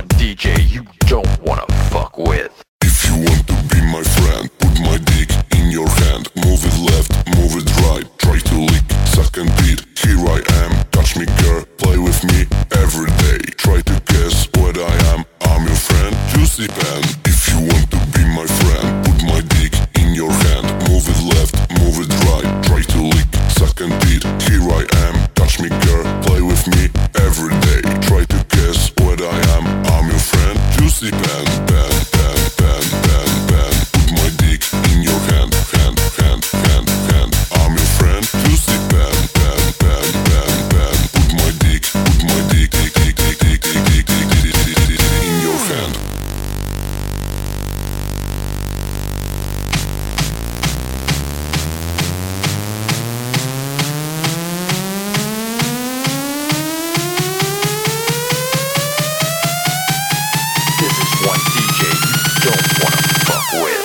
DJ you don't wanna fuck with. If you want to be my friend, put my dick in your hand. Move it left, move it right. Try to lick, suck and beat. Here I am, touch me girl, play with me every day. Try to guess what I am, I'm your friend, Juicy Pen. If you want to be my friend, put my dick in your hand. Move it left, move it right. Try to lick, suck and beat. Here I am, touch me girl, play with me every day. Try to guess what I am, I'm your friend, Juicy Pen. Pen, pen, pen, pen, pen. Put my dick in your hand, hand, hand, hand, hand. I'm your friend, Juicy Pen. Pen, pen, pen, pen. Put my dick, dick, dick, dick, dick, dick, dick, dick, dick, dick, dick, in your hand. This is one DJ you don't wanna fuck with.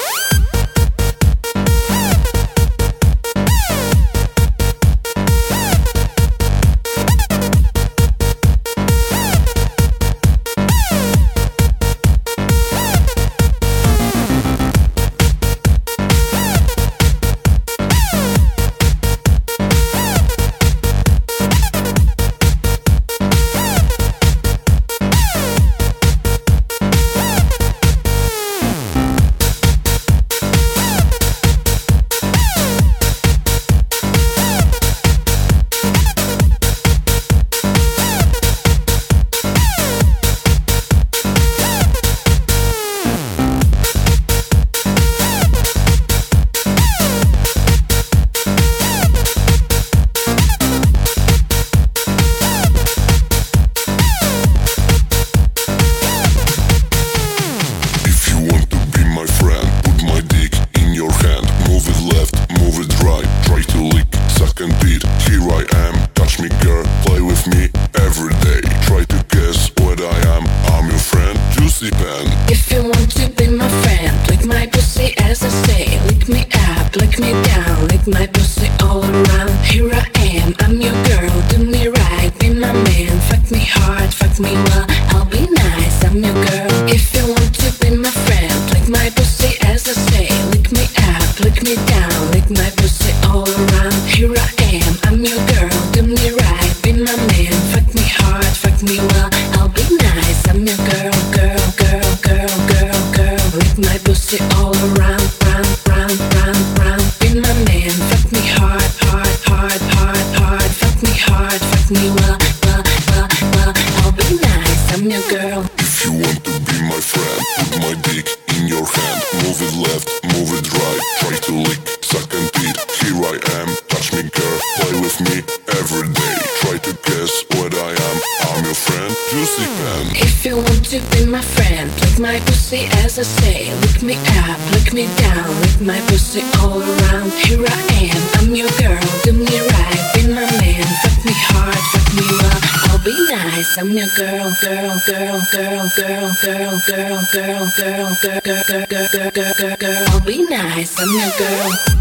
If you want to be my friend, put my dick in your hand. Move it left, move it right. Try to lick, suck and beat. Here I am, touch me girl, play with me every day. Try to guess what I am, I'm your friend, Juicy Pen. If you want to be my friend, lick my pussy as I say. Lick me up, lick me down, lick my pussy all around. Here I am, I'm your girl, do me right, be my man. Fuck me hard, fuck me well, I'll be nice, I'm your girl. If you want to be my friend, lick my pussy as I say. Lick me up, lick me down, lick my pussy all around. Here I am, I'm your girl, do me right, be my man. Fuck me hard, fuck me well, I'll be nice, I'm your girl, girl, girl, girl, girl, girl. Lick my pussy all around, round, round, round, round. Be my man, fuck me hard, hard, hard, hard, hard. Fuck me hard, fuck me well, well, well, well. I'll be nice, I'm your girl. If you want to be my friend, put my dick in your hand. Move it left, move it right. Try to lick, suck and beat. Here I am, touch me girl, play with me every day. Try to guess what I am, I'm your friend, Juicy Pen. If you want to be my friend, lick my pussy as I say. Lick me up, lick me down, lick my pussy all around. Here I am, I'm your girl, do me right, be my man. Fuck me hard, fuck me well, I'll be nice. I'm your girl, girl, girl, girl, girl, girl, girl, girl, girl, girl, girl, girl, girl, girl, girl, girl. I'll be nice, I'm your girl.